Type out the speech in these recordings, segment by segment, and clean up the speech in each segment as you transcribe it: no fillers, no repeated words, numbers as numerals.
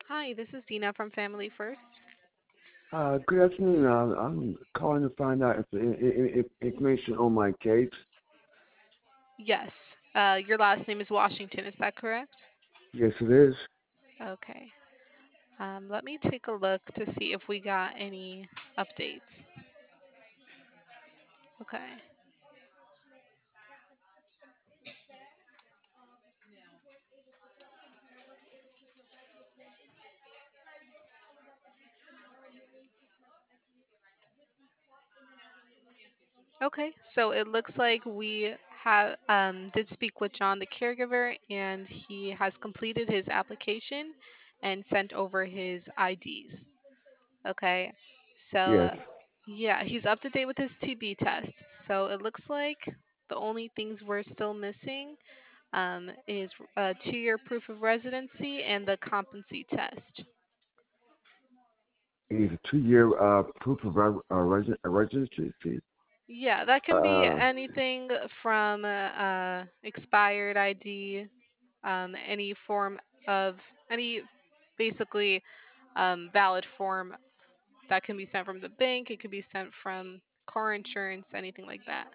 Hi, this is Dina from Family First. Good afternoon. I'm calling to find out if information on my case. Yes, your last name is Washington, is that correct? Yes, it is. Okay. Let me take a look to see if we got any updates. Okay. Okay, so it looks like we have did speak with John, the caregiver, and he has completed his application and sent over his IDs. Okay, Yes. so yeah, he's up to date with his TB test. So it looks like the only things we're still missing is a 2-year proof of residency and the competency test. He's a 2-year proof of residency. Yeah, that can be Uh, anything from expired ID, any form of any basically valid form that can be sent from the bank. It could be sent from car insurance, anything like that.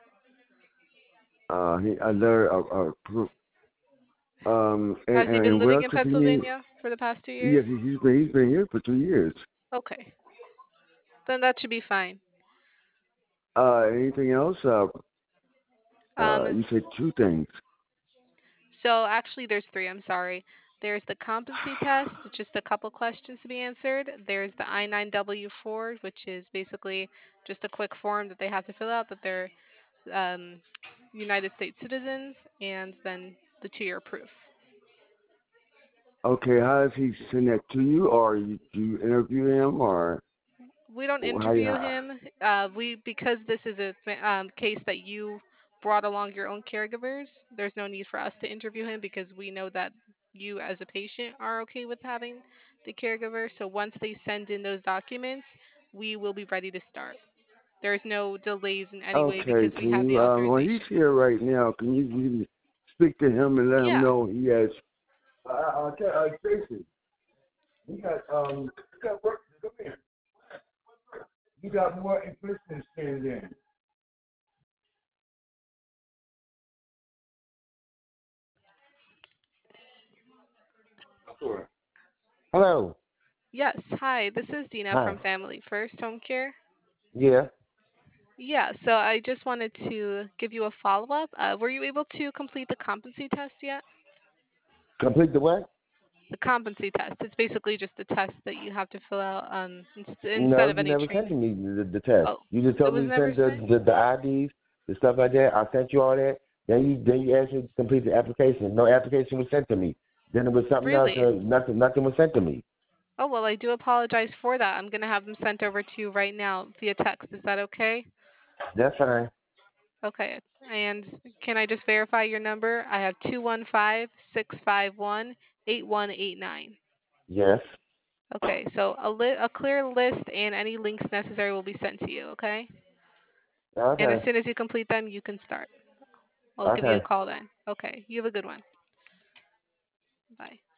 he another proof. Has he been And what living else in does he need? Pennsylvania for the past two Yes, years? he's been here for 2 years. Okay, then that should be fine. Anything else? Um, You said two things. So actually, there's three. I'm sorry. There's the competency test, just a couple questions to be answered. There's the I-9W4, which is basically just a quick form that they have to fill out that they're um, United States citizens, and then the 2-year proof. Okay, how does he send that to you, or do you interview him, or We don't how you? interview him. We because this is a case that you brought along your own caregivers. There's no need for us to interview him because we know that you as a patient are okay with having the caregiver. So once they send in those documents, we will be ready to start. There's no delays in any way Okay, because we can have the you, well, he's authorization. here right now. Can you speak to him and let him Yeah. know he has, Tracy, you got work to come in. You got more information to send in. Sure. Hello. Yes. Hi, this is Dina Hi. from Family First Home Care. Yeah. Yeah, so I just wanted to give you a follow-up. Were you able to complete the competency test yet? Complete the what? The competency test. It's basically just a test that you have to fill out No, instead of you any never sent training. me the test. Oh, You just it told me was to never send sent? the IDs, the stuff like that. I sent you all that. Then you asked me to complete the application. No application was sent to me. Then it was something else. Really? Nothing was sent to me. Oh, well, I do apologize for that. I'm going to have them sent over to you right now via text. Is that okay? That's fine. Okay. And can I just verify your number? I have 215-651-8189. Yes. Okay, so a clear list and any links necessary will be sent to you, okay? And as Okay. soon as you complete them, you can start. I'll give you a Okay. call then. Okay, you have a good one. Bye.